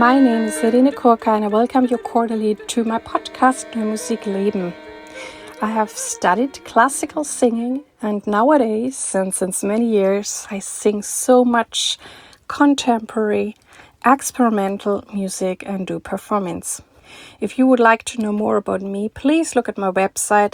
My name is Irene Kurka and I welcome you cordially to my podcast Neue Musik Leben. I have studied classical singing and nowadays, and since many years, I sing so much contemporary, experimental music and do performance. If you would like to know more about me, please look at my website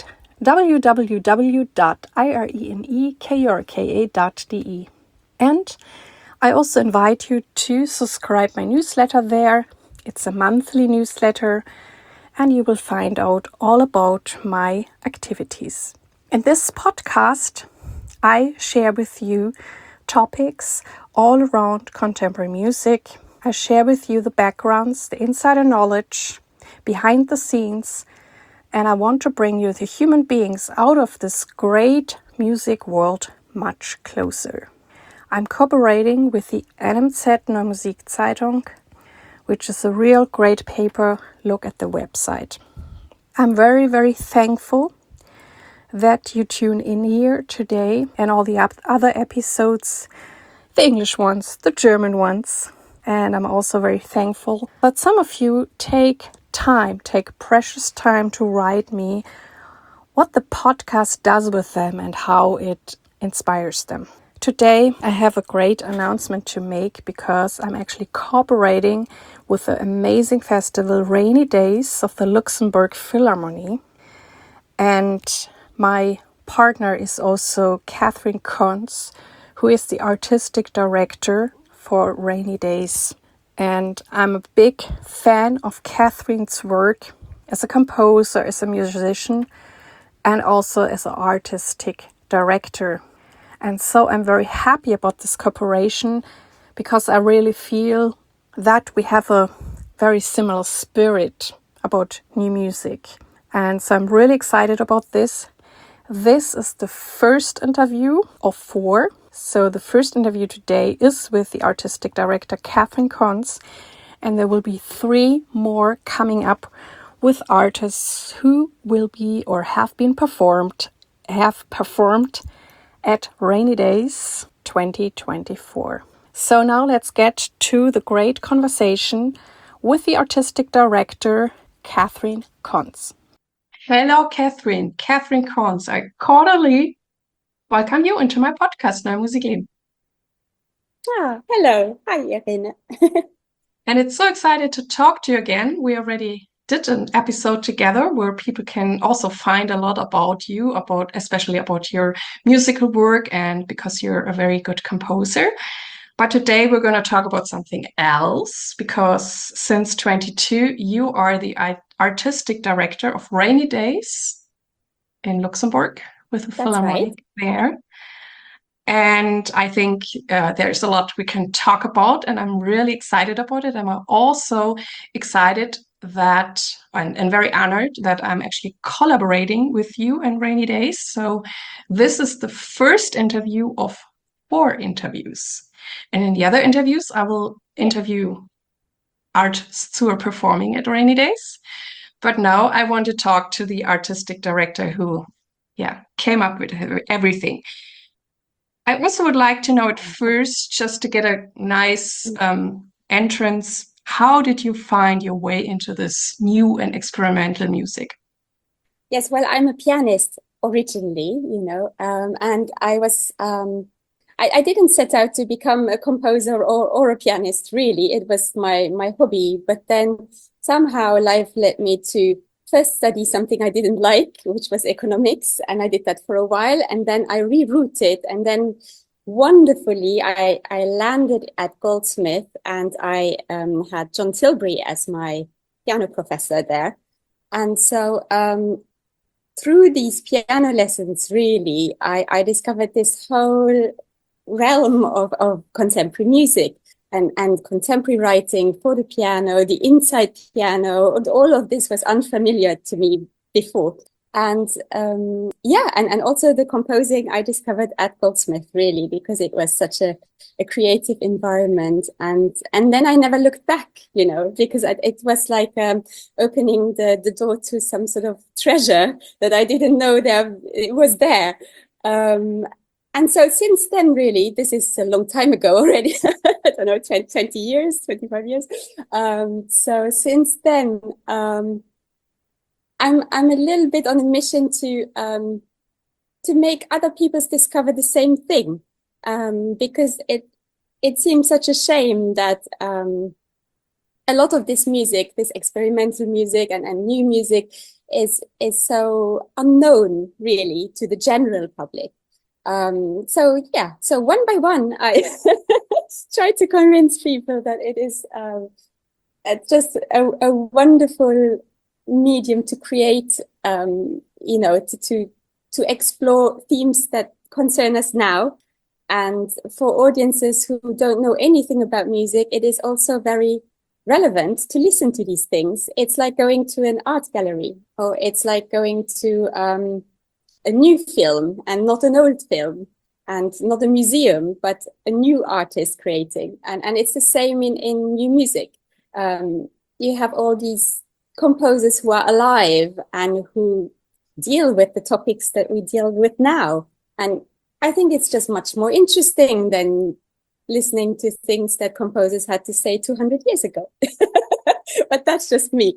www.irenekurka.de. And I also invite you to subscribe my newsletter there. It's a monthly newsletter and you will find out all about my activities. In this podcast, I share with you topics all around contemporary music. I share with you the backgrounds, the insider knowledge, behind the scenes, and I want to bring you the human beings out of this great music world much closer. I'm cooperating with the NMZ Neue Musik Zeitung, which is a real great paper. Look at the website. I'm very, very thankful that you tune in here today and all the other episodes, the English ones, the German ones. And I'm also very thankful that some of you take precious time to write me what the podcast does with them and how it inspires them. Today, I have a great announcement to make because I'm actually cooperating with the amazing festival Rainy Days of the Luxembourg Philharmonie. And my partner is also Catherine Konz, who is the artistic director for Rainy Days. And I'm a big fan of Catherine's work as a composer, as a musician, and also as an artistic director. And so I'm very happy about this cooperation because I really feel that we have a very similar spirit about new music. And so I'm really excited about this. This is the first interview of 4. So the first interview today is with the artistic director Catherine Konz. And there will be 3 more coming up with artists who will be or have performed at Rainy Days 2024. So now let's get to the great conversation with the artistic director, Catherine Konz. Hello, Catherine. Catherine Konz. I cordially welcome you into my podcast, Neue Musik Leben. Hello. Hi, Irene. And it's so excited to talk to you again. We already did an episode together where people can also find a lot about you, especially about your musical work, and because you're a very good composer. But today we're going to talk about something else because since 22 you are the artistic director of Rainy Days in Luxembourg with the Philharmonic there. And I think there's a lot we can talk about, and I'm really excited about it. I'm also excited that and very honored that I'm actually collaborating with you and Rainy Days. So this is the first interview of 4 interviews. And in the other interviews, I will interview artists who are performing at Rainy Days. But now I want to talk to the artistic director who came up with everything. I also would like to know at first, just to get a nice entrance, how did you find your way into this new and experimental music? Yes, well, I'm a pianist originally, and I was, I didn't set out to become a composer or a pianist, really. It was my hobby. But then somehow life led me to first study something I didn't like, which was economics. And I did that for a while. And then I rerouted. And then wonderfully, I landed at Goldsmith, and I had John Tilbury as my piano professor there. And so through these piano lessons, really, I discovered this whole realm of contemporary music and contemporary writing for the piano, the inside piano, and all of this was unfamiliar to me before. And and also the composing I discovered at Goldsmith, really, because it was such a creative environment. And then I never looked back, because it was like opening the door to some sort of treasure that I didn't know it was there. And so since then, really, this is a long time ago already, don't know, 20 years, 25 years. So since then, I'm a little bit on a mission to make other people discover the same thing, because it seems such a shame that a lot of this music, this experimental music and new music, is so unknown really to the general public. So yeah, so one by one, I try to convince people that it is just a wonderful medium to create, you know, to explore themes that concern us now. And for audiences who don't know anything about music, it is also very relevant to listen to these things. It's like going to an art gallery, or it's like going to a new film and not an old film, and not a museum, but a new artist creating. And it's the same in new music. You have all these composers who are alive and who deal with the topics that we deal with now. And I think it's just much more interesting than listening to things that composers had to say 200 years ago. But that's just me.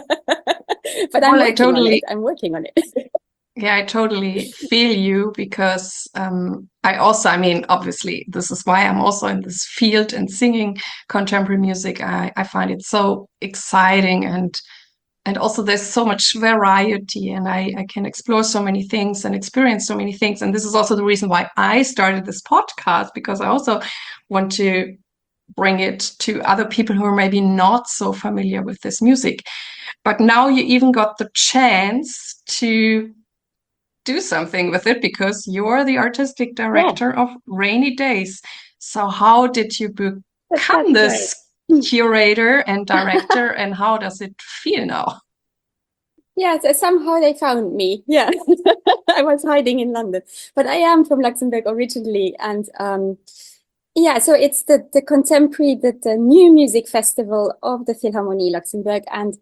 But I'm working on it. I'm working on it. Yeah, I totally feel you, because I mean, obviously, this is why I'm also in this field and singing contemporary music. I find it so exciting, and also there's so much variety, and I can explore so many things and experience so many things. And this is also the reason why I started this podcast, because I also want to bring it to other people who are maybe not so familiar with this music. But now you even got the chance to do something with it, because you're the artistic director of Rainy Days. So how did you become this curator and director, and how does it feel now? Yeah, so somehow they found me. Yeah, I was hiding in London, but I am from Luxembourg originally. And yeah, so it's the contemporary, the new music festival of the Philharmonie Luxembourg. And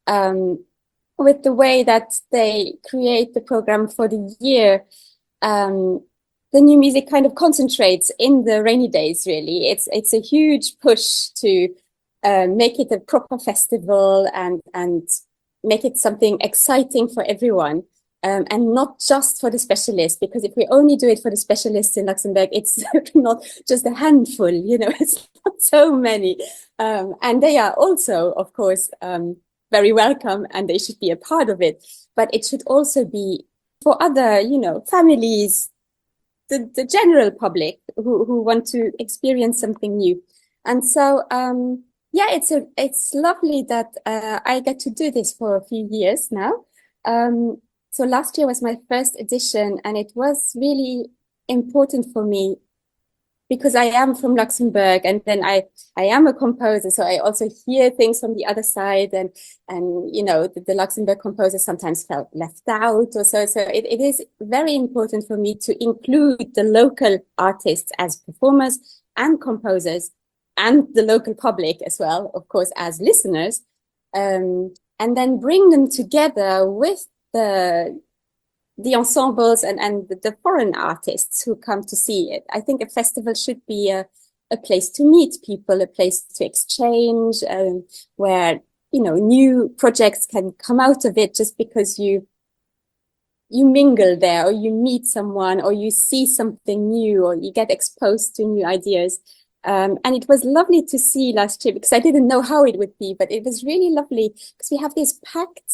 with the way that they create the program for the year, the new music kind of concentrates in the Rainy Days, really. It's a huge push to make it a proper festival and make it something exciting for everyone, and not just for the specialists, because if we only do it for the specialists in Luxembourg, it's not just a handful, you know, it's not so many. And they are also, of course, very welcome, and they should be a part of it. But it should also be for other, you know, families, the general public who want to experience something new. And so, yeah, it's lovely that I get to do this for a few years now. So last year was my first edition, and it was really important for me because I am from Luxembourg, and then I am a composer, so I also hear things from the other side, and you know, the Luxembourg composers sometimes felt left out, or so it is very important for me to include the local artists as performers and composers, and the local public as well, of course, as listeners, and then bring them together with the ensembles and the foreign artists who come to see it. I think a festival should be a place to meet people, a place to exchange, where, you know, new projects can come out of it just because you mingle there, or you meet someone, or you see something new, or you get exposed to new ideas. And it was lovely to see last year, because I didn't know how it would be, but it was really lovely because we have this packed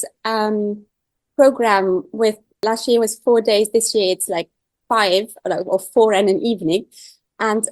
program with, last year was 4 days, this year it's like 5 or 4 and an evening. And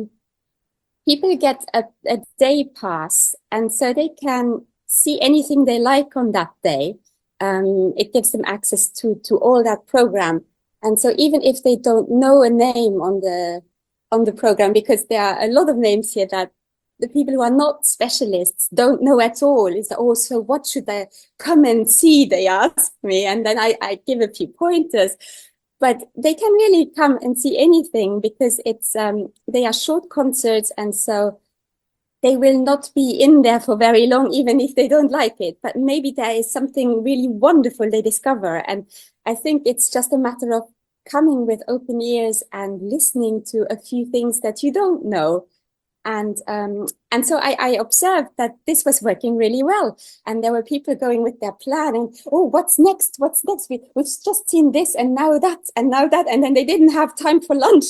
people get a day pass, and so they can see anything they like on that day. It gives them access to all that program. And so even if they don't know a name on the program, because there are a lot of names here that the people who are not specialists don't know at all. It's also, what should I come and see? They ask me, and then I give a few pointers. But they can really come and see anything, because it's they are short concerts, and so they will not be in there for very long, even if they don't like it. But maybe there is something really wonderful they discover. And I think it's just a matter of coming with open ears and listening to a few things that you don't know. And so I observed that this was working really well. And there were people going with their plan and, oh, what's next? What's next? We've just seen this and now that and now that. And then they didn't have time for lunch.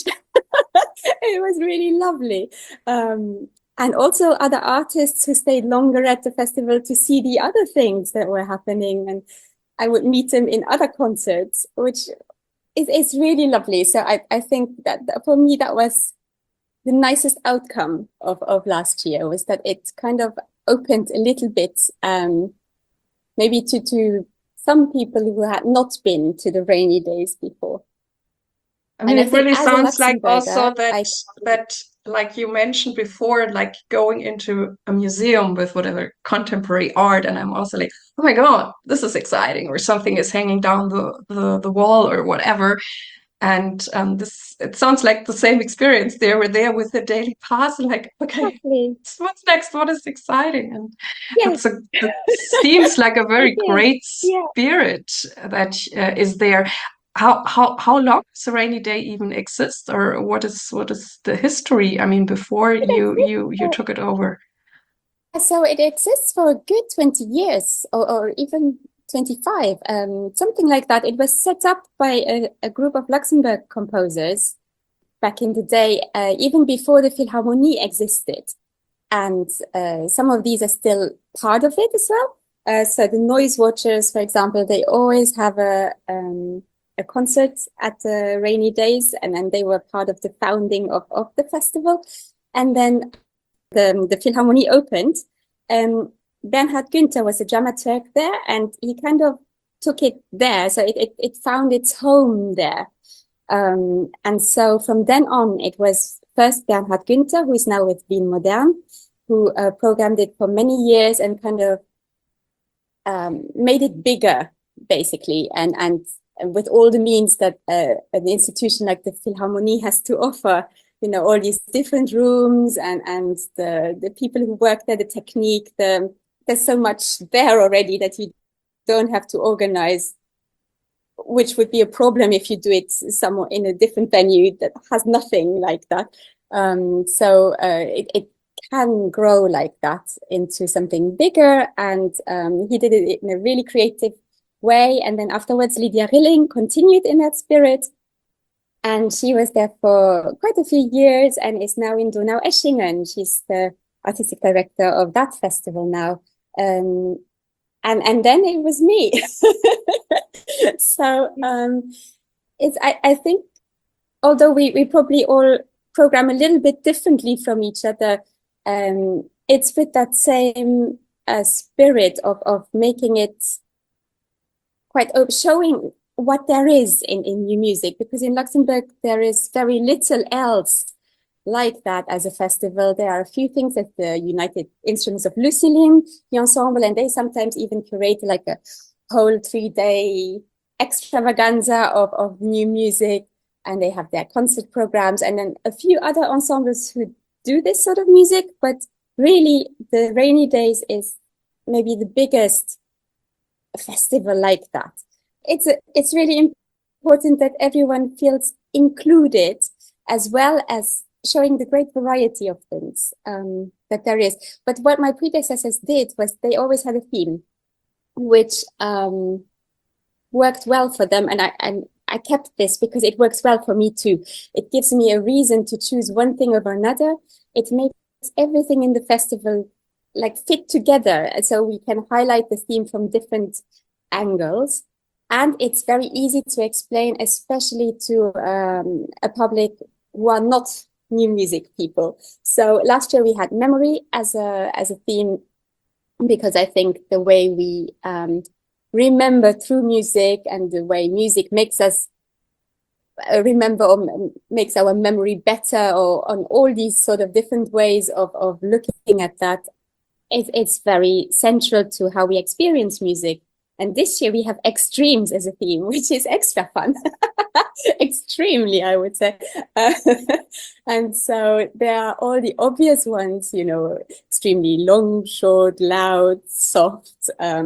It was really lovely. And also other artists who stayed longer at the festival to see the other things that were happening. And I would meet them in other concerts, which is really lovely. So I think that for me, that was the nicest outcome of last year, was that it kind of opened a little bit, maybe to some people who had not been to the Rainy Days before. I mean, And I it think really as a sounds like also Luxembourger, that like you mentioned before, like going into a museum with whatever contemporary art, and I'm also like, oh my God, this is exciting, or something is hanging down the wall or whatever. And this, it sounds like the same experience. They were there with the daily pass, and like, okay, exactly. what's next? What is exciting? And Yes. it seems like a very It is. great Yeah. spirit that is there. How long does a rainy day even exist, or what is the history? I mean, before It you exists. took it over. So it exists for a good 20 years or even 25, something like that. It was set up by a group of Luxembourg composers back in the day, even before the Philharmonie existed. And some of these are still part of it as well. So the Noise Watchers, for example, they always have a concert at the Rainy Days, and then they were part of the founding of the festival. And then the Philharmonie opened, Bernhard Günther was a dramaturg there, and he kind of took it there. So it found its home there. And so from then on, it was first Bernhard Günther, who is now with Wien Modern, who programmed it for many years and kind of made it bigger, basically, and with all the means that an institution like the Philharmonie has to offer, you know, all these different rooms and the people who work there, the technique, there's so much there already that you don't have to organize, which would be a problem if you do it somewhere in a different venue that has nothing like that. So it can grow like that into something bigger. And he did it in a really creative way. And then afterwards, Lydia Rilling continued in that spirit. And she was there for quite a few years and is now in Donau-Eschingen. She's the artistic director of that festival now. And then it was me. So I think, although we probably all program a little bit differently from each other, it's with that same spirit of making it quite showing what there is in new music, because in Luxembourg there is very little else like that as a festival. There are a few things at the United Instruments of Lucilin, the ensemble, and they sometimes even curate like a whole 3-day extravaganza of new music, and they have their concert programs, and then a few other ensembles who do this sort of music. But really, the Rainy Days is maybe the biggest festival like that. It's really important that everyone feels included, as well as showing the great variety of things that there is. But what my predecessors did was they always had a theme, which worked well for them, and I kept this because it works well for me too. It gives me a reason to choose one thing over another. It makes everything in the festival like fit together, and so we can highlight the theme from different angles. And it's very easy to explain, especially to a public who are not new music people. So last year we had memory as a theme, because I think the way we remember through music and the way music makes us remember or makes our memory better, or on all these sort of different ways of looking at that, it's very central to how we experience music. And this year we have extremes as a theme, which is extra fun. Extremely, I would say. And so there are all the obvious ones, you know, extremely long, short, loud, soft,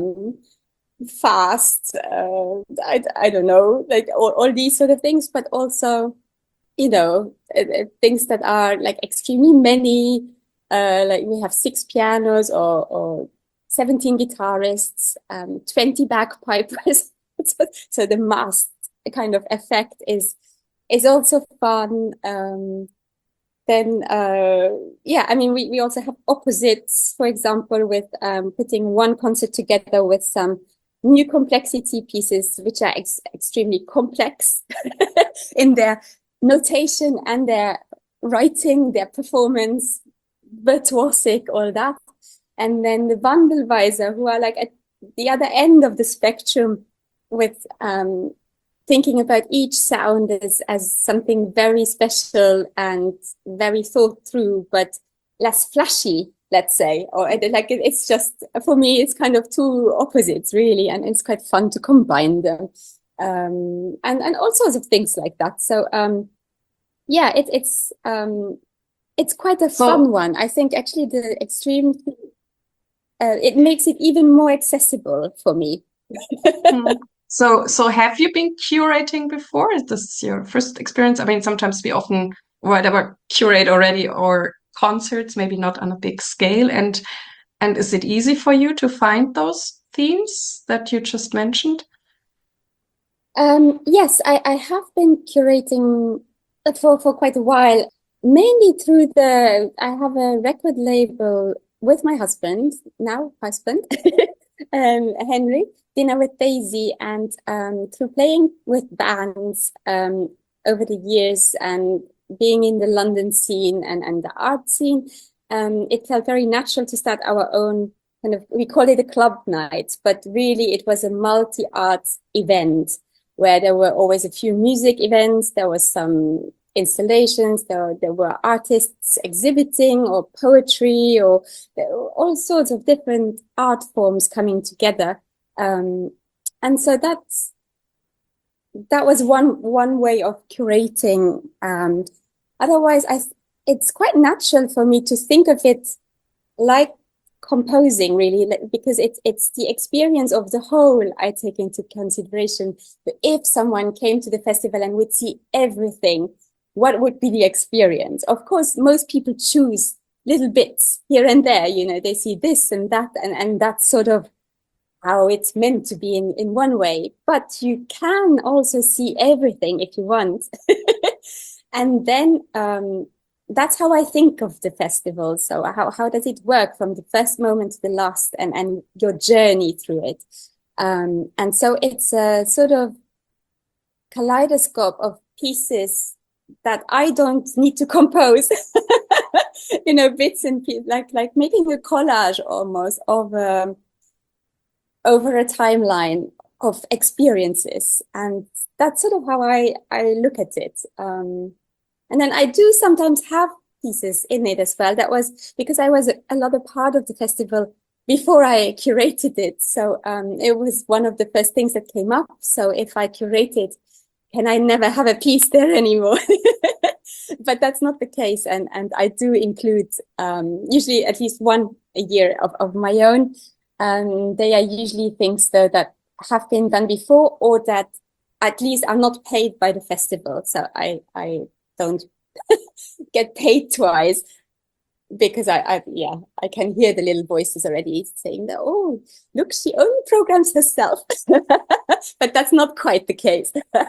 fast. I don't know, like all these sort of things, but also, you know, things that are like extremely many, Like we have 6 pianos or 17 guitarists, 20 bagpipers. So the mass kind of effect is also fun. Then yeah, I mean we also have opposites, for example, with putting one concert together with some new complexity pieces, which are extremely complex in their notation and their writing, their performance, virtuosic, all that. And then the Wandelweiser, who are like at the other end of the spectrum with thinking about each sound as something very special and very thought through, but less flashy, let's say. Or like it's just, for me, it's kind of two opposites, really, and it's quite fun to combine them. And all sorts of things like that. So yeah, it's quite a fun one. I think actually the extreme it makes it even more accessible for me. So have you been curating before? Is this your first experience? I mean, sometimes we often whatever curate already or concerts, maybe not on a big scale. And is it easy for you to find those themes that you just mentioned? Yes, I have been curating for quite a while, mainly through I have a record label with my husband, Henry, Dinner with Daisy, and through playing with bands over the years and being in the London scene and the art scene, it felt very natural to start our own kind of, we call it a club night, but really it was a multi-art event where there were always a few music events, there was some installations, there were artists exhibiting or poetry or all sorts of different art forms coming together. And so that was one way of curating. Otherwise, it's quite natural for me to think of it like composing, really, because it's the experience of the whole I take into consideration. If someone came to the festival and would see everything, what would be the experience? Of course, most people choose little bits here and there, they see this and that, and that's sort of how it's meant to be in one way. But you can also see everything if you want. And then that's how I think of the festival. So how does it work from the first moment to the last, and your journey through it? And so it's a sort of kaleidoscope of pieces that I don't need to compose, bits and pieces, like making a collage almost of over a timeline of experiences. And that's sort of how I look at it. And then I do sometimes have pieces in it as well. That was because I was a lot of part of the festival before I curated it. So it was one of the first things that came up. So if I curate it, can I never have a piece there anymore? But that's not the case. And I do include usually at least one a year of my own. They are usually things though that have been done before, or that at least are not paid by the festival. So I don't get paid twice, because I can hear the little voices already saying that, oh, look, she only programs herself. But that's not quite the case.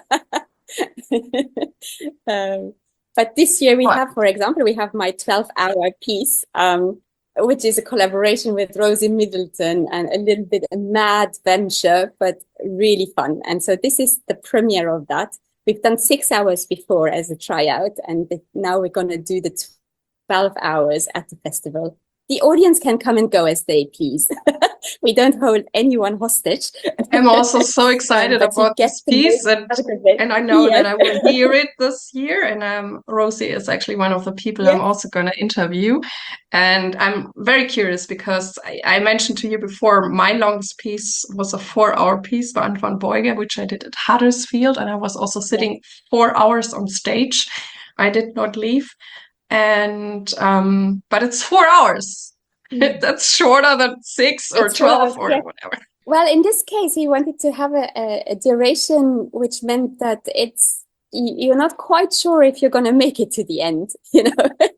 But this year we have, for example, we have my 12-hour piece, which is a collaboration with Rosie Middleton, and a little bit a mad venture, but really fun. And so this is the premiere of that. We've done 6 hours before as a tryout, and now we're going to do the 12 hours at the festival. The audience can come and go as they please. We don't hold anyone hostage. I'm also so excited about this piece, and I know that I will hear it this year. And Rosie is actually one of the people I'm also going to interview. And I'm very curious because I mentioned to you before, my longest piece was a 4-hour piece by Antoine Beuger, which I did at Huddersfield. And I was also sitting 4 hours on stage. I did not leave. And but it's 4 hours. That's shorter than 6 or 12 or whatever. Well, in this case, he wanted to have a duration, which meant that you're not quite sure if you're going to make it to the end,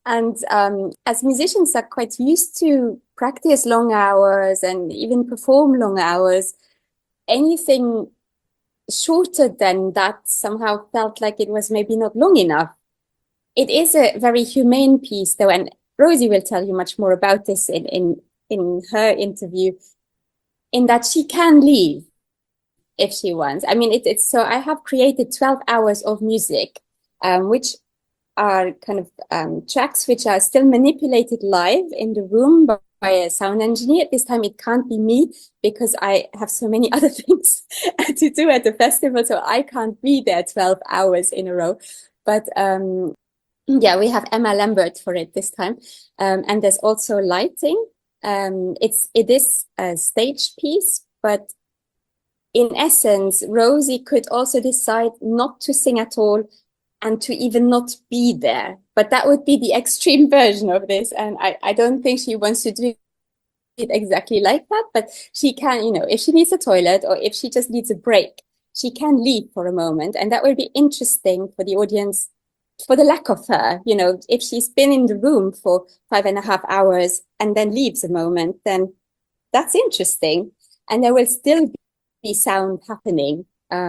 And as musicians are quite used to practice long hours and even perform long hours, anything shorter than that somehow felt like it was maybe not long enough. It is a very humane piece, though, and Rosie will tell you much more about this in her interview, in that she can leave if she wants. I mean, it's so I have created 12 hours of music, which are kind of tracks which are still manipulated live in the room by a sound engineer. This time it can't be me because I have so many other things to do at the festival, so I can't be there 12 hours in a row. But yeah, we have Emma Lambert for it this time. And there's also lighting. It is a stage piece, but in essence, Rosie could also decide not to sing at all and to even not be there. But that would be the extreme version of this. And I don't think she wants to do it exactly like that, but she can, you know, if she needs a toilet or if she just needs a break, she can leave for a moment. And that will be interesting for the audience, for the lack of her, you know, if she's been in the room for 5.5 hours and then leaves a moment, then that's interesting. And there will still be sound happening.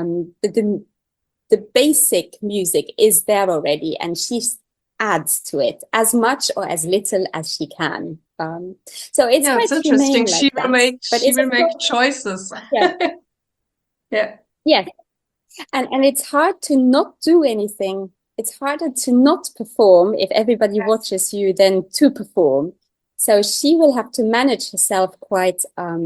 The basic music is there already, and she adds to it as much or as little as she can. So it's quite it's interesting. humane She like will that. But she it's will make choices. Yeah. Yeah. Yes. And it's hard to not do anything. It's harder to not perform if everybody watches you than to perform. So she will have to manage herself quite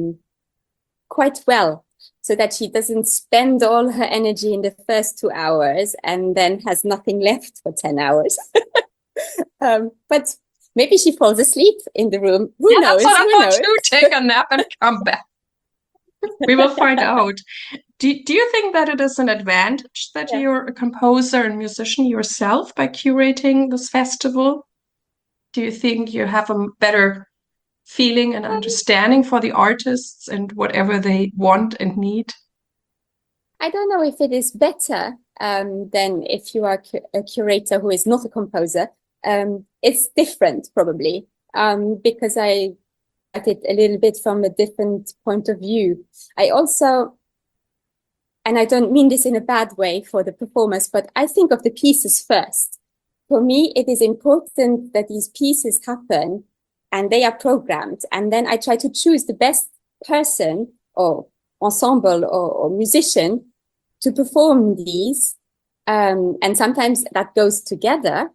well, so that she doesn't spend all her energy in the first 2 hours and then has nothing left for 10 hours. But maybe she falls asleep in the room. Who knows? That's what I Who thought knows? too. Take a nap and come back. We will find out. Do you think that it is an advantage that Yeah. you're a composer and musician yourself by curating this festival? Do you think you have a better feeling and understanding for the artists and whatever they want and need? I don't know if it is better than if you are a curator who is not a composer. It's different, probably, because I at it a little bit from a different point of view. I also, and I don't mean this in a bad way for the performers, but I think of the pieces first. For me, it is important that these pieces happen and they are programmed. And then I try to choose the best person or ensemble or musician to perform these. And sometimes that goes together.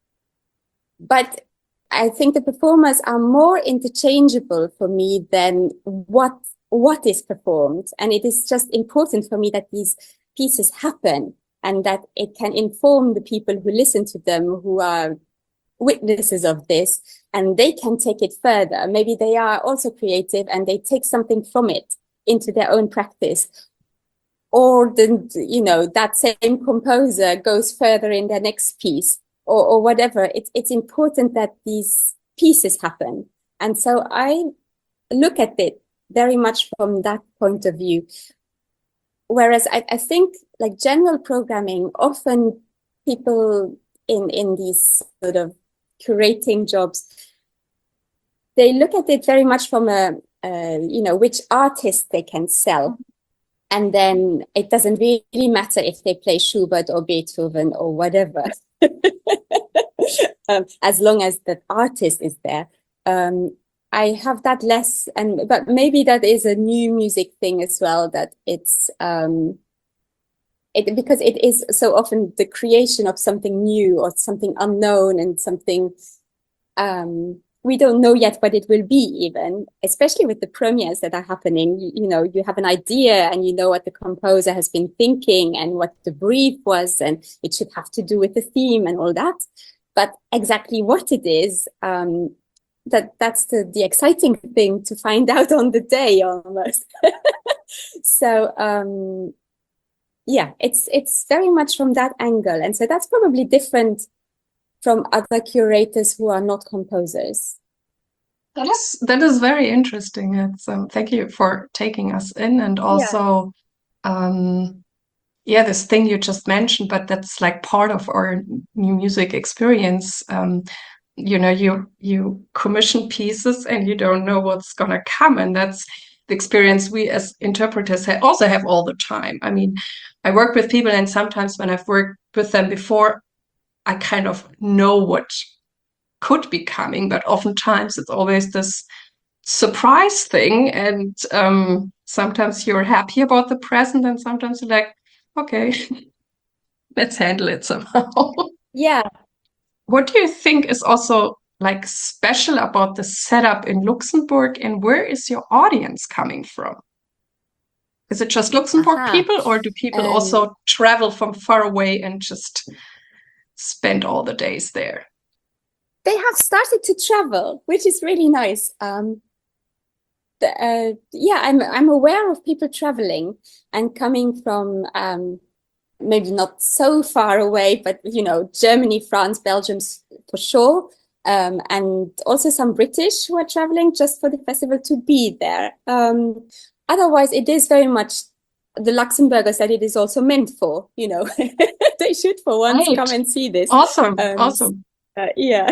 But I think the performers are more interchangeable for me than what is performed. And it is just important for me that these pieces happen and that it can inform the people who listen to them, who are witnesses of this, and they can take it further. Maybe they are also creative and they take something from it into their own practice. Or that same composer goes further in their next piece. Or whatever. It's important that these pieces happen. And so I look at it very much from that point of view. Whereas I think like general programming, often people in these sort of curating jobs, they look at it very much from which artist they can sell. And then it doesn't really matter if they play Schubert or Beethoven or whatever. As long as that artist is there. I have that less, but maybe that is a new music thing as well, that it's because it is so often the creation of something new or something unknown and something we don't know yet what it will be, even, especially with the premieres that are happening. You have an idea and you know what the composer has been thinking and what the brief was, and it should have to do with the theme and all that. But exactly what it is, that's the exciting thing to find out on the day almost. So yeah, it's very much from that angle. And so that's probably different from other curators who are not composers. That is very interesting. It's thank you for taking us in, and also this thing you just mentioned, but that's like part of our new music experience. you commission pieces and you don't know what's gonna come, and that's the experience we as interpreters also have all the time. I mean, I work with people, and sometimes when I've worked with them before, I kind of know what could be coming, but oftentimes it's always this surprise thing, and sometimes you're happy about the present, and sometimes you're like, okay, let's handle it somehow. Yeah. What do you think is also like special about the setup in Luxembourg, and where is your audience coming from? Is it just Luxembourg Aha. people, or do people also travel from far away and just spend all the days there? They have started to travel, which is really nice. Yeah, I'm aware of people traveling and coming from maybe not so far away, but Germany, France, Belgium for sure, and also some British who are traveling just for the festival to be there. Otherwise, it is very much the Luxembourgers that it is also meant for. They should for once Right. come and see this. Awesome. Awesome. Yeah.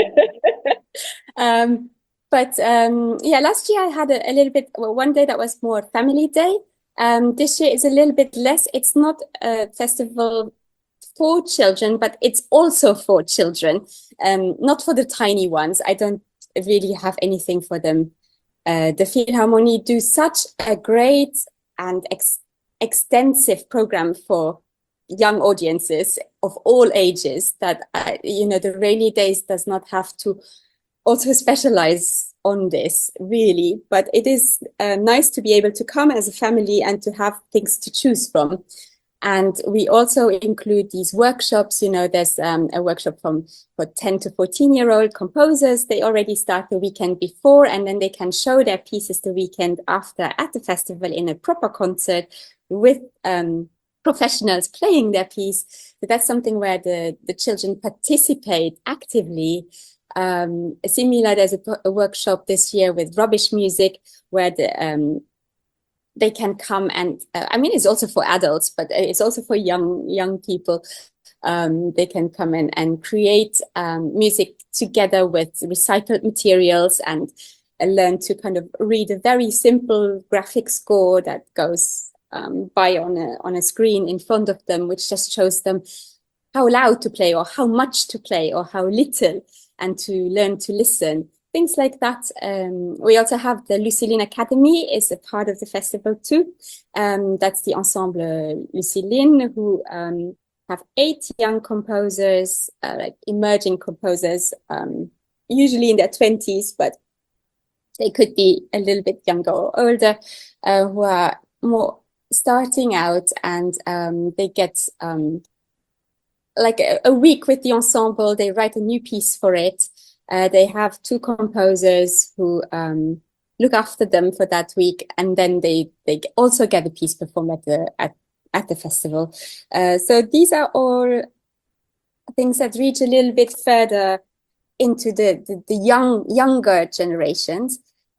But yeah, last year I had a little bit, one day that was more family day. This year is a little bit less. It's not a festival for children, but it's also for children, not for the tiny ones. I don't really have anything for them. The Philharmonie do such a great and extensive program for young audiences of all ages that the Rainy Days does not have to also specialize on this really, but it is nice to be able to come as a family and to have things to choose from. And we also include these workshops. There's a workshop for 10 to 14-year-old composers. They already start the weekend before, and then they can show their pieces the weekend after at the festival in a proper concert with professionals playing their piece. So that's something where the children participate actively. Similar, there's a workshop this year with rubbish music where they can come and I mean, it's also for adults, but it's also for young people. They can come in and create music together with recycled materials and learn to kind of read a very simple graphic score that goes by on a screen in front of them, which just shows them how loud to play or how much to play or how little, and to learn to listen. Things like that. We also have the Lucéline Academy is a part of the festival too. That's the Ensemble Lucéline, who have 8 young composers, like emerging composers, usually in their 20s, but they could be a little bit younger or older, who are more starting out, and they get like a week with the ensemble. They write a new piece for it. They have 2 composers who look after them for that week, and then they also get a piece performed at the festival. So these are all things that reach a little bit further into the younger generations.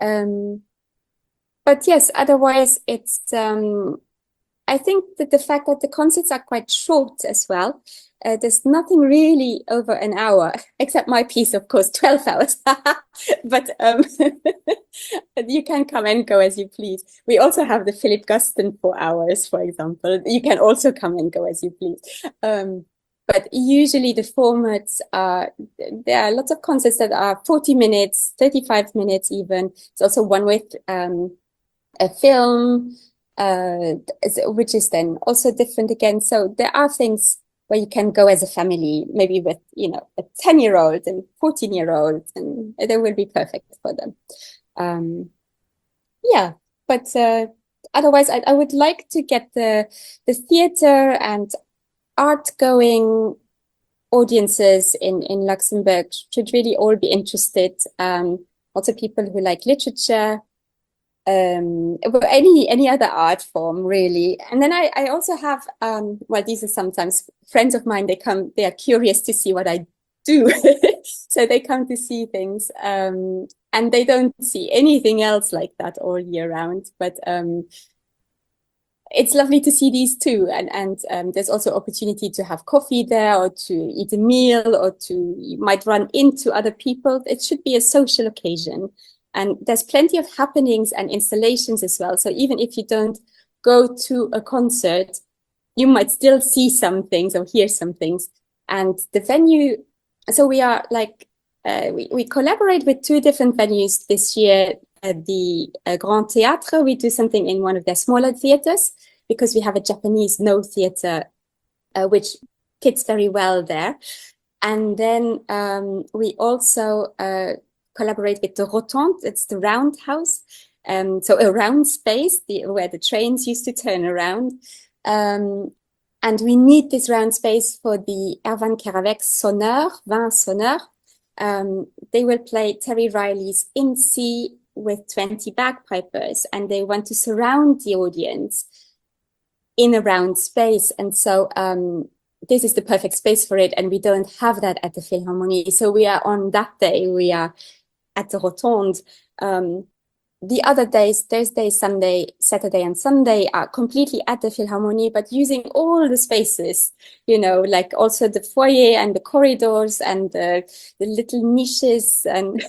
But yes, otherwise it's I think that the fact that the concerts are quite short as well. There's nothing really over an hour, except my piece, of course, 12 hours. But you can come and go as you please. We also have the Philip Guston 4 hours, for example. You can also come and go as you please. But usually the formats are, there are lots of concerts that are 40 minutes, 35 minutes even. It's also one with a film, which is then also different again. So there are things where you can go as a family, maybe with, a 10-year-old and 14-year-old, and they will be perfect for them. Yeah, but otherwise I would like to get the theater and art-going audiences in Luxembourg should really all be interested. Also people who like literature, any other art form really. And then I also have well, these are sometimes friends of mine. They are curious to see what I do. So they come to see things, and they don't see anything else like that all year round. But it's lovely to see these too. And there's also opportunity to have coffee there or to eat a meal or you might run into other people. It should be a social occasion. And there's plenty of happenings and installations as well. So even if you don't go to a concert, you might still see some things or hear some things. And the venue, so we are like, we collaborate with 2 different venues this year. At the Grand Théâtre, we do something in one of their smaller theaters because we have a Japanese no theater, which fits very well there. And then we also collaborate with the Rotonde. It's the roundhouse. So a round space where the trains used to turn around. And we need this round space for the Erwan Kerouac Sonneurs, 20 Sonneurs. They will play Terry Riley's In C with 20 bagpipers, and they want to surround the audience in a round space. And so this is the perfect space for it. And we don't have that at the Philharmonie. So we are on that day, we are at the Rotonde. The other days, Thursday, Sunday, Saturday, and Sunday are completely at the Philharmonie, but using all the spaces, you know, like also the foyer and the corridors and the little niches and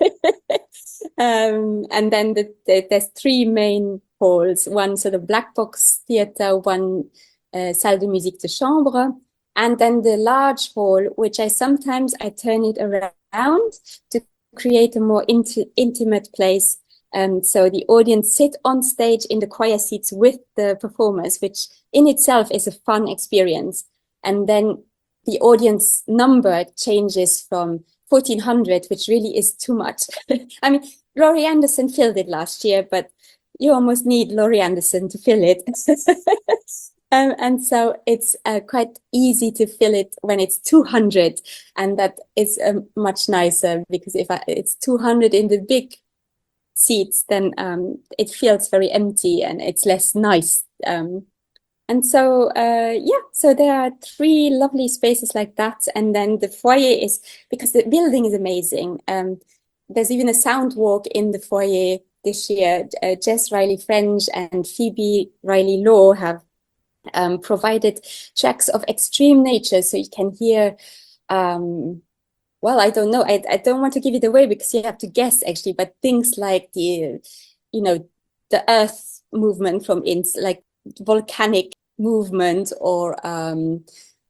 and then there's 3 main halls, one sort of black box theater, one salle de musique de chambre, and then the large hall, which I turn it around to create a more intimate place. So the audience sit on stage in the choir seats with the performers, which in itself is a fun experience. And then the audience number changes from 1,400, which really is too much. I mean, Laurie Anderson filled it last year, but you almost need Laurie Anderson to fill it. And so it's quite easy to fill it when it's 200. And that is much nicer, because if it's 200 in the big seats, then it feels very empty and it's less nice. And so, so there are 3 lovely spaces like that. And then the foyer is, because the building is amazing. There's even a sound walk in the foyer this year. Jess Riley French and Phoebe Riley Law have provided tracks of extreme nature. So you can hear, well, I don't know. I don't want to give it away because you have to guess actually, but things like the earth movement from like volcanic movement, or an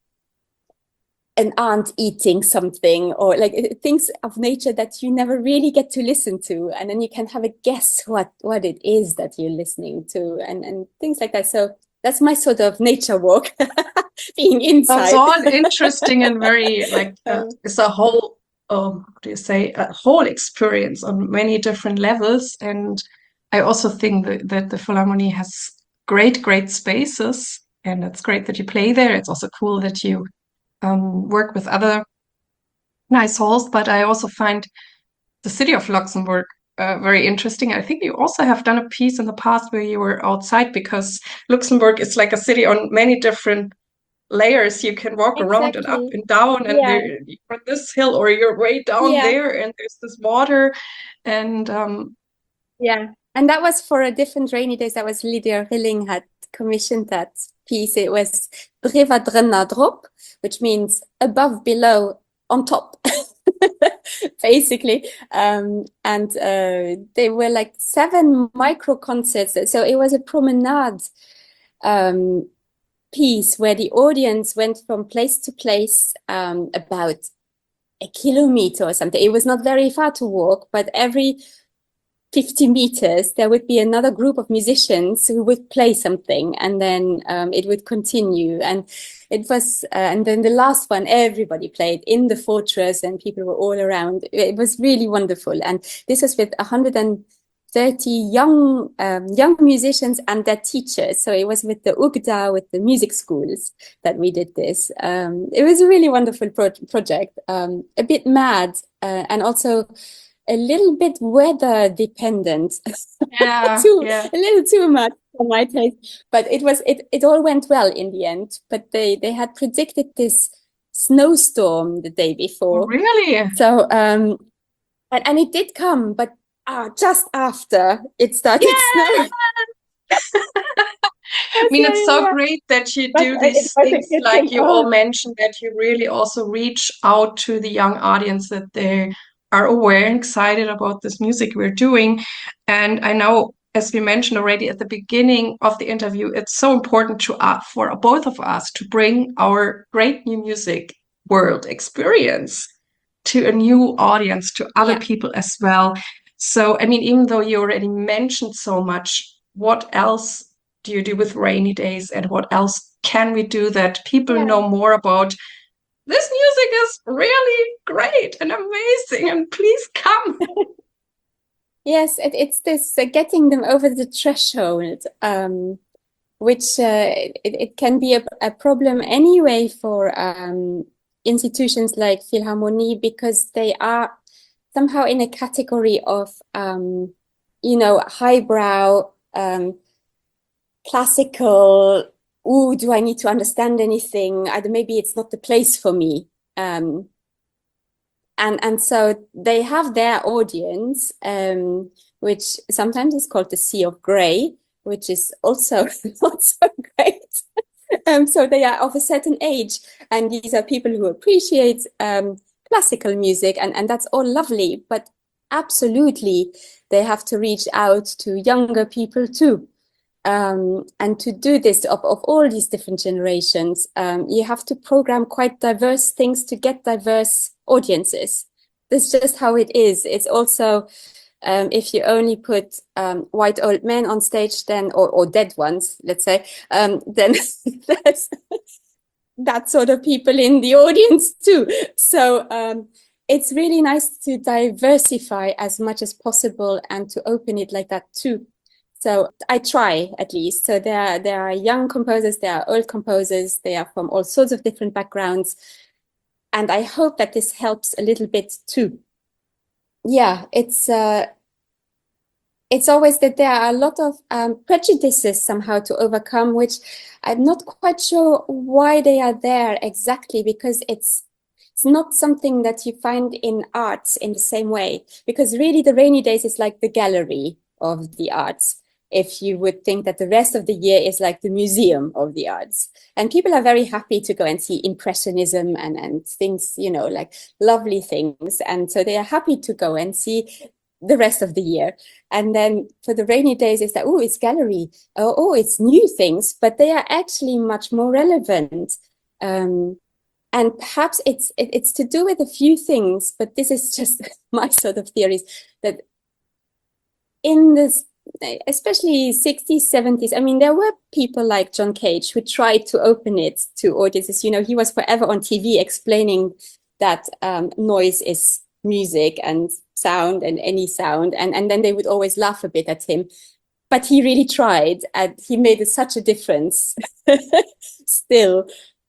ant eating something, or like things of nature that you never really get to listen to. And then you can have a guess what it is that you're listening to, and things like that. So that's my sort of nature walk, being inside. That's all interesting and very like it's a whole how do you say, a whole experience on many different levels. And I also think that the Philharmonie has great spaces, and it's great that you play there. It's also cool that you work with other nice halls. But I also find the city of Luxembourg very interesting. I think you also have done a piece in the past where you were outside, because Luxembourg is like a city on many different layers. You can walk around and up and down, and you're on this hill or you're way down there, and there's this water. And and that was for a different rainy days. That was Lydia Rilling had commissioned that piece. It was Brevadrena Drop, which means above, below, on top. Basically, and they were like 7 micro concerts. So it was a promenade piece where the audience went from place to place, about a kilometer or something. It was not very far to walk, but every 50 meters, there would be another group of musicians who would play something, and then it would continue. And it was, and then the last one, everybody played in the fortress, and people were all around. It was really wonderful. And this was with 130 young musicians and their teachers. So it was with the UGDA, with the music schools, that we did this. It was a really wonderful project, a bit mad, and also a little bit weather dependent. A little too much for my taste, but it all went well in the end. But they had predicted this snowstorm the day before. Really? So and it did come, but just after it started snowing. I mean, it's so yeah. great that you But do it these was a things, good like thing. you all mentioned, that you really also reach out to the young audience, that they are aware and excited about this music we're doing. And I know, as we mentioned already at the beginning of the interview, it's so important to for both of us to bring our great new music world experience to a new audience, to other Yeah. people as well. So, I mean, even though you already mentioned so much, what else do you do with Rainy Days, and what else can we do that people Yeah. know more about? This music is really great and amazing, and please come. Yes, it's this getting them over the threshold, which it can be a problem anyway for institutions like Philharmonie, because they are somehow in a category of highbrow, classical. Ooh, do I need to understand anything? Maybe it's not the place for me. Um, and so they have their audience, which sometimes is called the Sea of Grey, which is also not so great. So they are of a certain age, and these are people who appreciate classical music, and that's all lovely. But absolutely, they have to reach out to younger people too. And to do this of all these different generations, you have to program quite diverse things to get diverse audiences. That's just how it is. It's also if you only put white old men on stage, then or dead ones, let's say, then there's that sort of people in the audience too. So it's really nice to diversify as much as possible and to open it like that too. So I try, at least. So there are young composers, there are old composers, they are from all sorts of different backgrounds. And I hope that this helps a little bit too. Yeah, it's always that there are a lot of prejudices somehow to overcome, which I'm not quite sure why they are there exactly, because it's not something that you find in arts in the same way. Because really, the Rainy Days is like the gallery of the arts. If you would think that the rest of the year is like the museum of the arts. And people are very happy to go and see Impressionism and things, like lovely things. And so they are happy to go and see the rest of the year. And then for the Rainy Days, it's like, oh, it's gallery. Oh, it's new things, but they are actually much more relevant. And perhaps it's to do with a few things, but this is just my sort of theories, that in this, especially 60s, 70s, I mean, there were people like John Cage who tried to open it to audiences. He was forever on TV explaining that noise is music and sound and any sound. And then they would always laugh a bit at him. But he really tried, and he made such a difference still.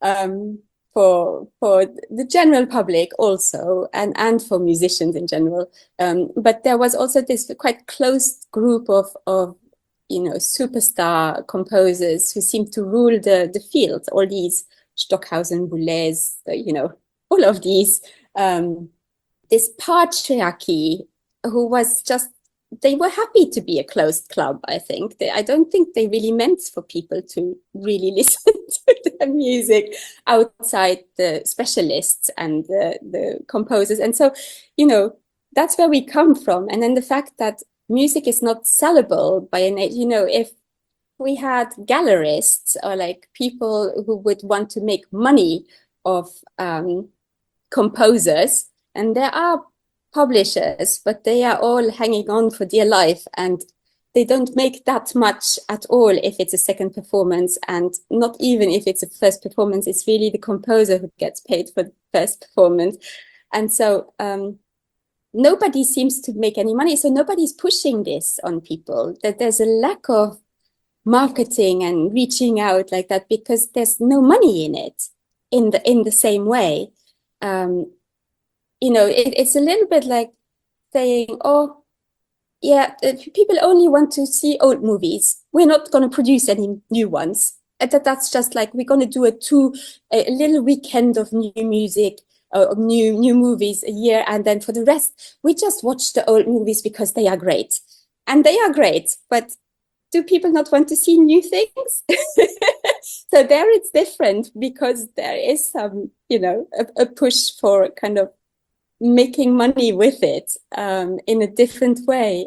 For the general public also, and for musicians in general. But there was also this quite close group of superstar composers who seemed to rule the field. All these Stockhausen, Boulez, all of these. This patriarchy, who was just, they were happy to be a closed club, I think. I don't think they really meant for people to really listen to their music outside the specialists and the composers. And so, that's where we come from. And then the fact that music is not sellable by if we had gallerists or like people who would want to make money of composers, and there are publishers, but they are all hanging on for dear life, and they don't make that much at all if it's a second performance, and not even if it's a first performance. It's really the composer who gets paid for the first performance. And so nobody seems to make any money. So nobody's pushing this on people, that there's a lack of marketing and reaching out like that, because there's no money in it in the same way. It's a little bit like saying, oh, yeah, people only want to see old movies. We're not going to produce any new ones. That's just like, we're going to do a little weekend of new music, of new movies a year. And then for the rest, we just watch the old movies because they are great. And they are great, but do people not want to see new things? So there it's different because there is some, a push for kind of making money with it in a different way.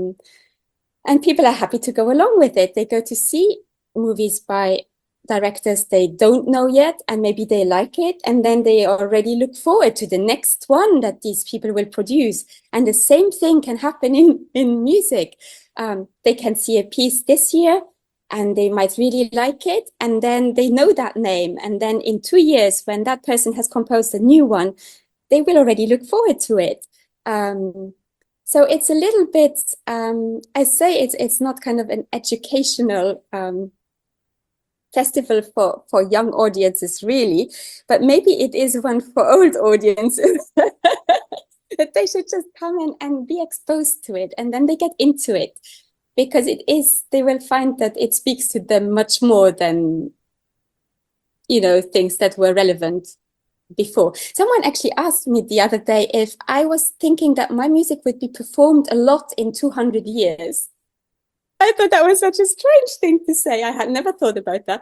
And people are happy to go along with it. They go to see movies by directors they don't know yet, and maybe they like it, and then they already look forward to the next one that these people will produce. And the same thing can happen in music. They can see a piece this year and they might really like it, and then they know that name, and then in 2 years when that person has composed a new one, they will already look forward to it. So it's a little bit, I say it's not kind of an educational festival for young audiences, really, but maybe it is one for old audiences. That they should just come in and be exposed to it, and then they get into it, because they will find that it speaks to them much more than, things that were relevant before. Someone actually asked me the other day if I was thinking that my music would be performed a lot in 200 years. I thought that was such a strange thing to say. I had never thought about that.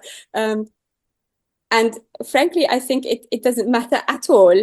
And frankly, I think it doesn't matter at all.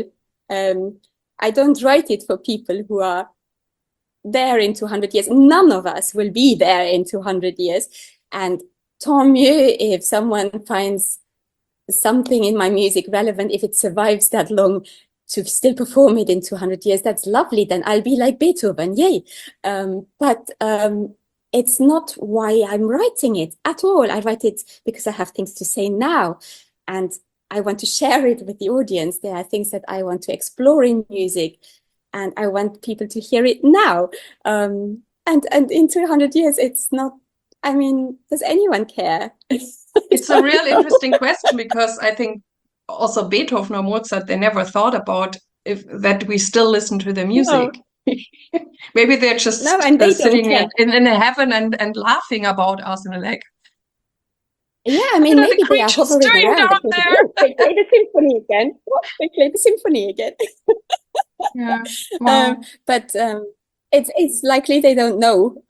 I don't write it for people who are there in 200 years. None of us will be there in 200 years. And tant mieux if someone finds something in my music relevant, if it survives that long to still perform it in 200 years. That's lovely. Then I'll be like Beethoven, yay. But it's not why I'm writing it at all. I write it because I have things to say now, and I want to share it with the audience. There are things that I want to explore in music, and I want people to hear it now. And in 200 years, it's not, I mean, does anyone care? It's a real interesting question, because I think also Beethoven or Mozart, they never thought about that we still listen to their music. No. Maybe they're just sitting in heaven and laughing about us, and like, yeah, I mean, maybe they are hovering around. Down there. They play the symphony again. They play the symphony again. Yeah. Wow. But it's likely they don't know.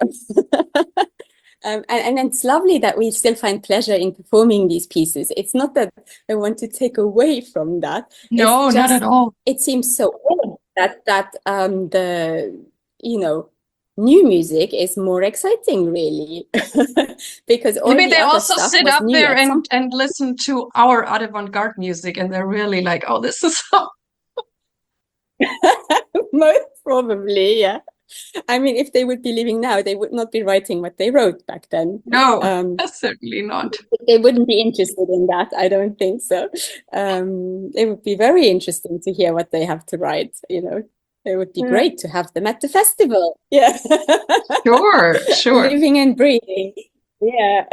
And it's lovely that we still find pleasure in performing these pieces. It's not that I want to take away from that. No, it's just, not at all. It seems so odd that the new music is more exciting, really, because all maybe the they other also stuff sit was up new there and listen to our avant-garde music, and they're really like, oh, this is so. Most probably, yeah. I mean, if they would be living now, they would not be writing what they wrote back then. No, certainly not. They wouldn't be interested in that. I don't think so. It would be very interesting to hear what they have to write. It would be great to have them at the festival. Yeah. Sure. Living and breathing. Yeah.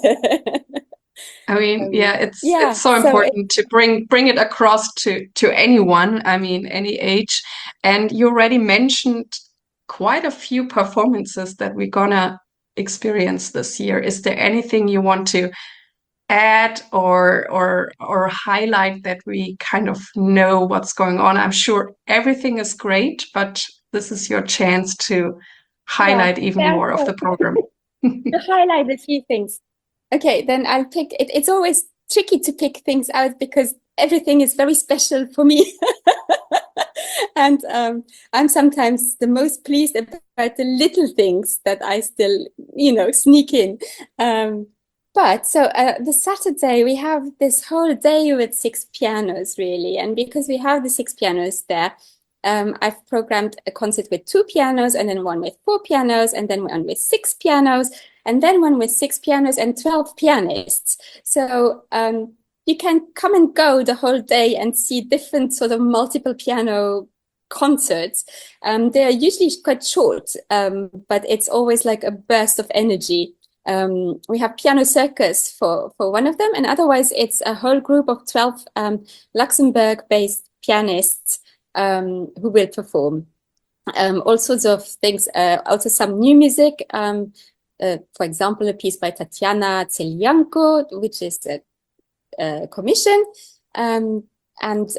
I mean, it's so important to bring it across to anyone. I mean, any age. And you already mentioned quite a few performances that we're gonna experience this year. Is there anything you want to add or highlight that we kind of know what's going on? I'm sure everything is great, but this is your chance to highlight even more of the program. To highlight a few things. Okay, then I'll pick it. It's always tricky to pick things out because everything is very special for me. And I'm sometimes the most pleased about the little things that I still, sneak in. But so the Saturday, we have this whole day with 6 pianos, really. And because we have the 6 pianos there, I've programmed a concert with 2 pianos, and then one with 4 pianos, and then one with 6 pianos, and then one with 6 pianos and 12 pianists. So you can come and go the whole day and see different sort of multiple piano concerts. They're usually quite short, but it's always like a burst of energy. We have Piano Circus for one of them, and otherwise it's a whole group of 12 Luxembourg-based pianists who will perform. All sorts of things, also some new music. For example, a piece by Tatiana Celianco, which is a commission. And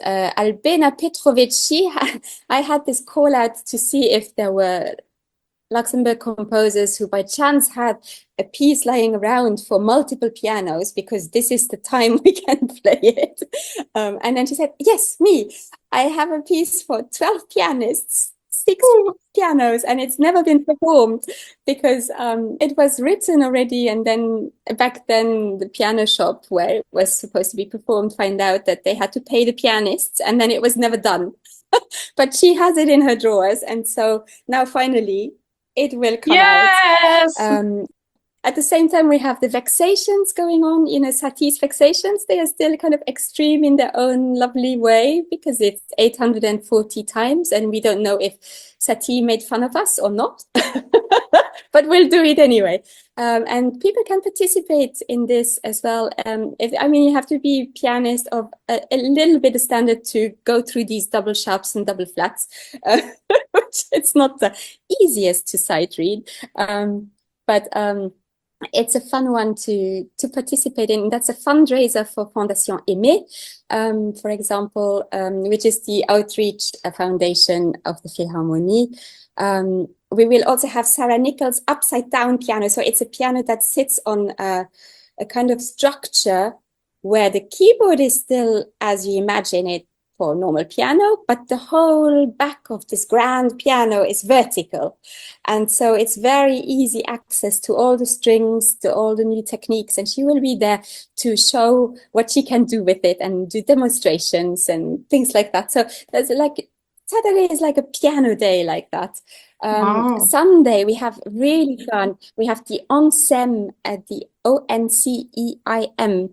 Albena Petrovici, I had this call out to see if there were Luxembourg composers who by chance had a piece lying around for multiple pianos because this is the time we can play it. And then she said, yes, me, I have a piece for 12 pianists, six pianos, and it's never been performed because it was written already. And then back then, the piano shop where it was supposed to be performed find out that they had to pay the pianists, and then it was never done. But she has it in her drawers, and so now finally it will come out. Yes. At the same time, we have the vexations going on. You know, Satie's vexations, they are still kind of extreme in their own lovely way because it's 840 times, and we don't know if Satie made fun of us or not, but we'll do it anyway. And people can participate in this as well. You have to be pianist of a little bit of standard to go through these double sharps and double flats, which it's not the easiest to sight read. But it's a fun one to participate in. That's a fundraiser for Fondation Aimé, for example, which is the outreach foundation of the Philharmonie. We will also have Sarah Nichols' upside down piano. So it's a piano that sits on a kind of structure where the keyboard is still as you imagine it for a normal piano, but the whole back of this grand piano is vertical. And so it's very easy access to all the strings, to all the new techniques. And she will be there to show what she can do with it and do demonstrations and things like that. So there's like, Saturday is like a piano day like that. Wow. Sunday we have really fun. We have the ONCEM at the ONCEIM,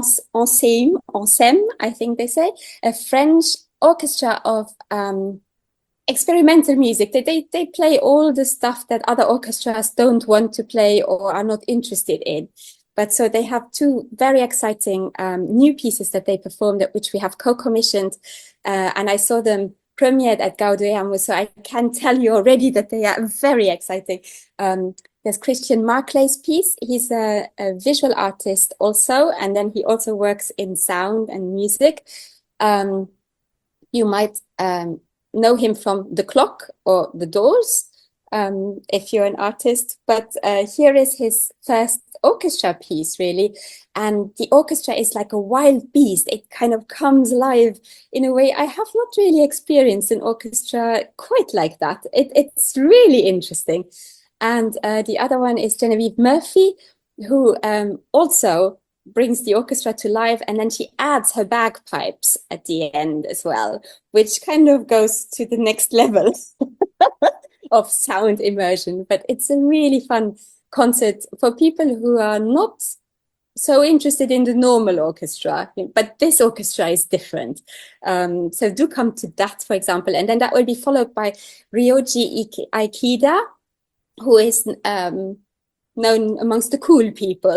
ONCEM, I think they say, a French orchestra of experimental music. They play all the stuff that other orchestras don't want to play or are not interested in. But so they have two very exciting new pieces that they performed, which we have co-commissioned, and I saw them premiered at Gaudeamus, so I can tell you already that they are very exciting. There's Christian Marclay's piece. He's a visual artist also, and then he also works in sound and music. You might know him from The Clock or The Doors, if you're an artist. But here is his first orchestra piece, really. And the orchestra is like a wild beast. It kind of comes alive in a way I have not really experienced an orchestra quite like that. It's really interesting. And the other one is Genevieve Murphy, who also brings the orchestra to life, and then she adds her bagpipes at the end as well, which kind of goes to the next level of sound immersion. But it's a really fun concert for people who are not so interested in the normal orchestra, but this orchestra is different. So do come to that, for example, and then that will be followed by Ryoji Aikida, who is known amongst the cool people.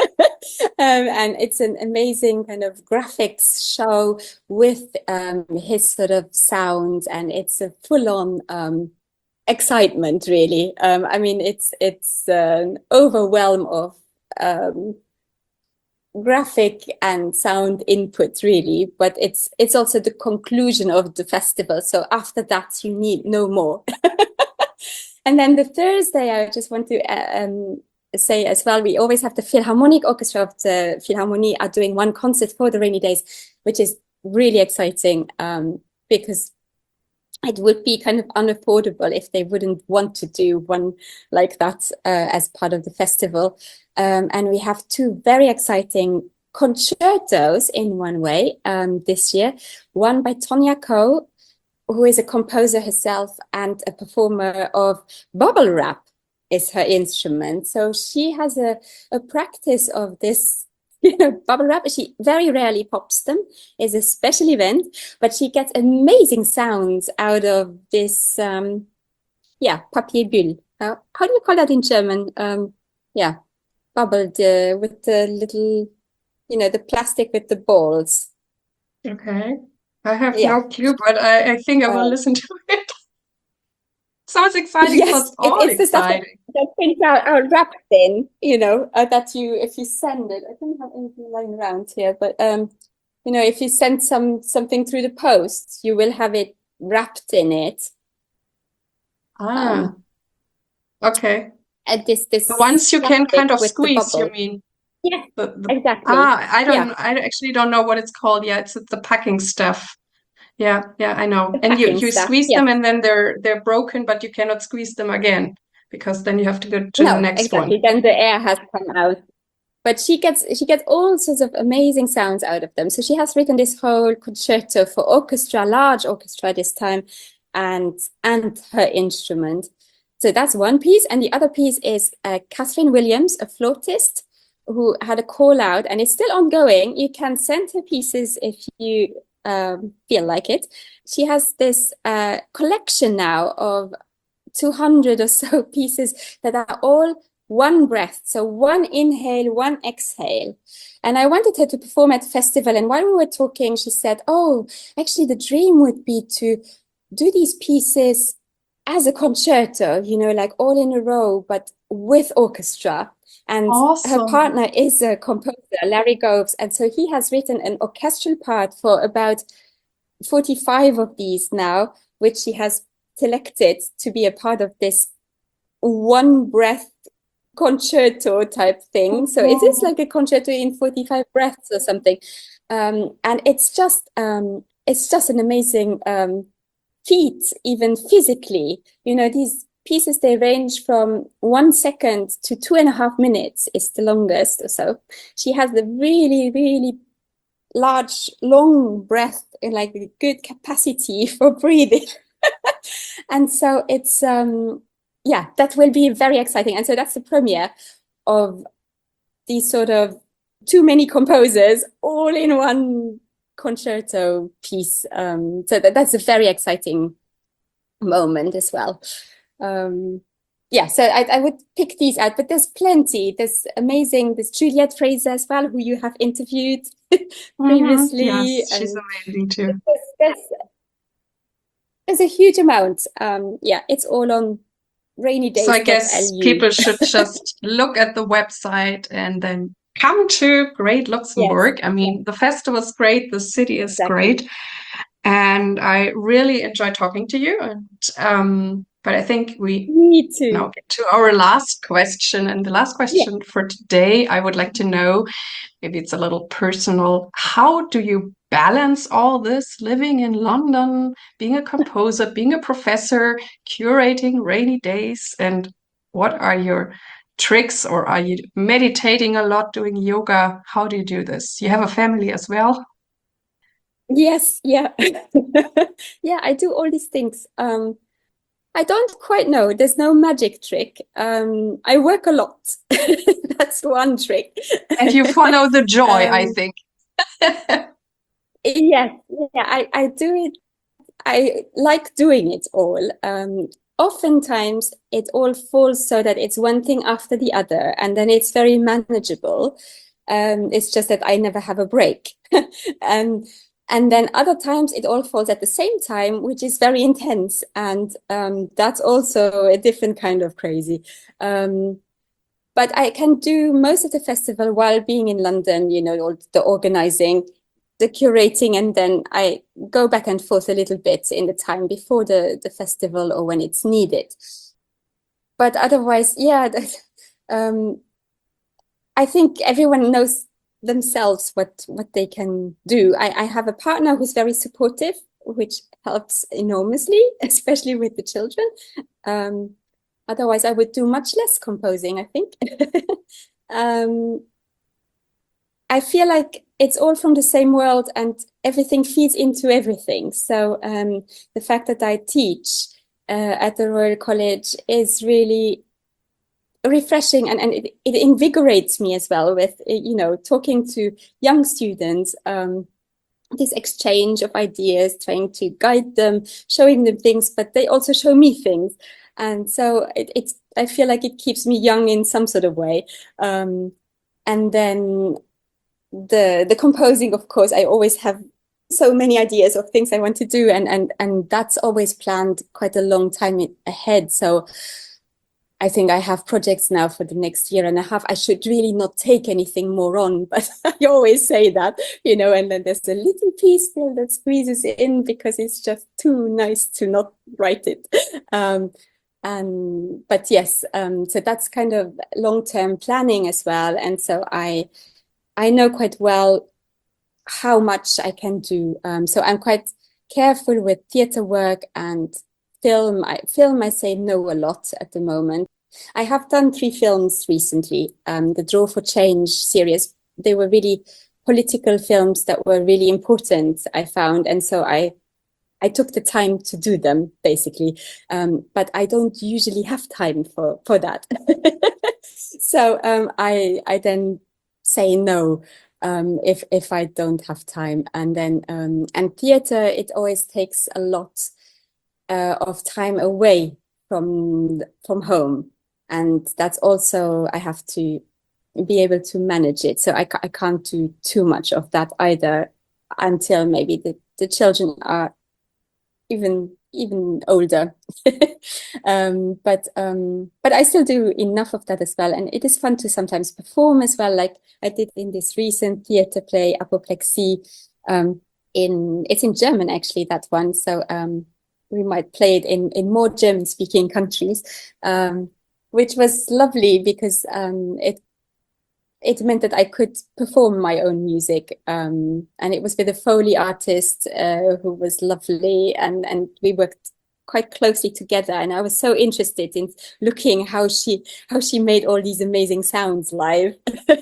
And it's an amazing kind of graphics show with his sort of sound, and it's a full-on excitement, really. It's an overwhelm of graphic and sound input, really, but it's also the conclusion of the festival. So after that, you need no more. And then the Thursday, I just want to say as well, we always have the Philharmonic Orchestra of the Philharmonie are doing one concert for the rainy days, which is really exciting because it would be kind of unaffordable if they wouldn't want to do one like that as part of the festival. And we have two very exciting concertos in one way this year. One by Tonya Ko, who is a composer herself and a performer of bubble wrap is her instrument. So she has a practice of this, bubble wrap. She very rarely pops them. It's a special event, but she gets amazing sounds out of this, papier bulle. How do you call that in German? Bubbled with the little, the plastic with the balls. Okay. I have no clue, but I think I will listen to it. Sounds exciting. Yes, Sounds all it's the stuff exciting. that prints out wrapped in, that if you send it, I don't have anything lying around here, but if you send something through the post, you will have it wrapped in it. Ah, Okay. And this The ones you can kind plastic of with the squeeze, you bubble. mean? Yeah, The exactly. Yeah, I actually don't know what it's called. Yeah, it's the packing stuff. Yeah, yeah, I know. the And packing you stuff. squeeze Yes. them and then they're broken, but you cannot squeeze them again because then you have to go to the No, next one. exactly. Then the air has come out. But she gets all sorts of amazing sounds out of them. So she has written this whole concerto for orchestra, large orchestra this time, and her instrument. So that's one piece, and the other piece is Catherine Williams, a flautist, who had a call out, and it's still ongoing. You can send her pieces if you feel like it. She has this collection now of 200 or so pieces that are all one breath. So one inhale, one exhale. And I wanted her to perform at festival. And while we were talking, she said, oh, actually, the dream would be to do these pieces as a concerto, like all in a row, but with orchestra. And her Awesome. partner is a composer, Larry Goves. And so he has written an orchestral part for about 45 of these now, which he has selected to be a part of this one breath concerto type thing. So it is like a concerto in 45 breaths or something. And it's just an amazing feat, even physically. These pieces, they range from 1 second to 2.5 minutes is the longest or so. She has the really, really large, long breath and like a good capacity for breathing. And so it's that will be very exciting. And so that's the premiere of these sort of too many composers all in one concerto piece. So that's a very exciting moment as well. So I would pick these out, but there's plenty. There's Juliet Fraser as well, who you have interviewed previously. Yes, she's And amazing too. there's a huge amount. It's all on So I guess rainydays.lu. people should just look at the website and then come to Great Yes, Luxembourg. I mean, the festival is great, the city is exactly. great, and I really enjoy talking to you. And but I think we Me too. now get to our last question. And the last Yeah. question for today, I would like to know, maybe it's a little personal, how do you balance all this living in London, being a composer, being a professor, curating rainy days, and what are your tricks, or are you meditating a lot, doing yoga? How do you do this? You have a family as well? Yes, yeah. Yeah, I do all these things. I don't quite know. There's no magic trick. I work a lot. That's one trick. And you follow the joy, I Um, think. yes, yeah, I do it. I like doing it all. Oftentimes it all falls so that it's one thing after the other, and then it's very manageable. It's just that I never have a break. Um, and then other times it all falls at the same time, which is very intense. And that's also a different kind of crazy. But I can do most of the festival while being in London, all the organizing, the curating, and then I go back and forth a little bit in the time before the festival or when it's needed. But otherwise, I think everyone knows themselves what they can do. I have a partner who's very supportive, which helps enormously, especially with the children. Otherwise, I would do much less composing, I think. I feel like it's all from the same world and everything feeds into everything. So the fact that I teach at the Royal College is really refreshing, and it invigorates me as well with, talking to young students, this exchange of ideas, trying to guide them, showing them things, but they also show me things. And so I feel like it keeps me young in some sort of way. And then the composing, of course, I always have so many ideas of things I want to do, and that's always planned quite a long time ahead. So I think I have projects now for the next year and a half. I should really not take anything more on, but I always say that, and then there's a little piece still that squeezes in because it's just too nice to not write it. But yes, so that's kind of long-term planning as well. And so I know quite well how much I can do. So I'm quite careful with theatre work and film. I say no a lot at the moment. I have done 3 films recently. The Draw for Change series. They were really political films that were really important, I found. And so I took the time to do them, basically. But I don't usually have time for that. So I then say no if I don't have time. And then and theatre, it always takes a lot of time away from home. And that's also, I have to be able to manage it. So I can't do too much of that either until maybe the children are even older. But I still do enough of that as well. And it is fun to sometimes perform as well, like I did in this recent theatre play, Apoplexie. It's in German, actually, that one. So we might play it in more German-speaking countries, which was lovely because it meant that I could perform my own music. And it was with a Foley artist who was lovely, and we worked quite closely together. And I was so interested in looking how she made all these amazing sounds live.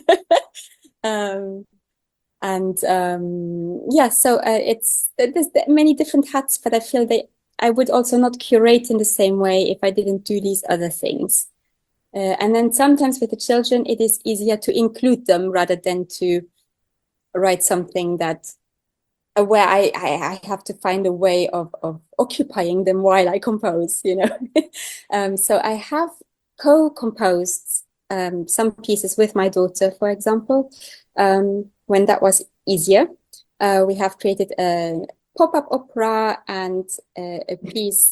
Yeah, so there's many different hats, but I feel I would also not curate in the same way if I didn't do these other things. And then sometimes with the children, it is easier to include them rather than to write something that where I have to find a way of occupying them while I compose, you know. So I have co-composed some pieces with my daughter, for example, when that was easier. We have created a pop-up opera and a piece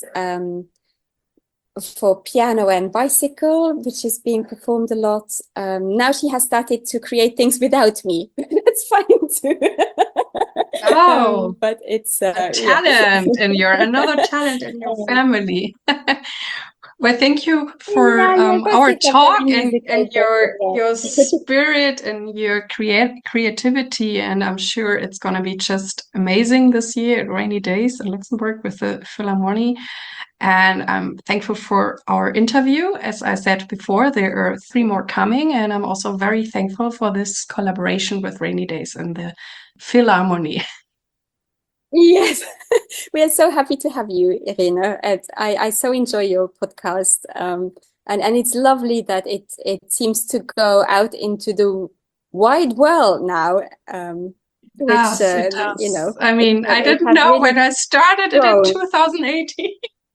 for piano and bicycle, which is being performed a lot. Now she has started to create things without me. That's fine too. Oh, but it's a talent, yeah. and you're another talent in your family. Well, thank you for Yeah, yeah, our both are very talk and musical, your but spirit and your creativity. And I'm sure it's going to be just amazing this year at Rainy Days in Luxembourg with the Philharmonie. And I'm thankful for our interview. As I said before, there are 3 more coming. And I'm also very thankful for this collaboration with Rainy Days and the Philharmonie. yes, we are so happy to have you, Irene. And I so enjoy your podcast. And it's lovely that it seems to go out into the wide world now. Which It you know, does. I mean, I it didn't has know really when I started it in grown. 2018.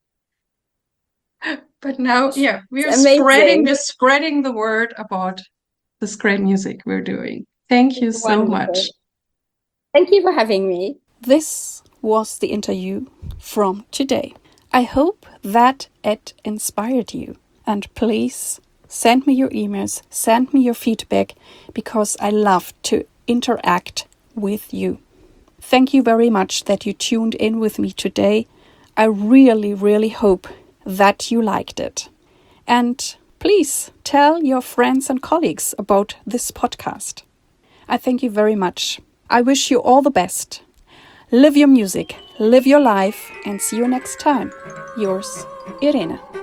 But now, yeah, It's amazing. we're spreading the word about this great music we're doing. Thank you so much. Wonderful. Thank you for having me. This was the interview from today. I hope that it inspired you. And please send me your emails, send me your feedback, because I love to interact with you. Thank you very much that you tuned in with me today. I really, really hope that you liked it. And please tell your friends and colleagues about this podcast. I thank you very much. I wish you all the best. Live your music, live your life, and see you next time. Yours, Irene.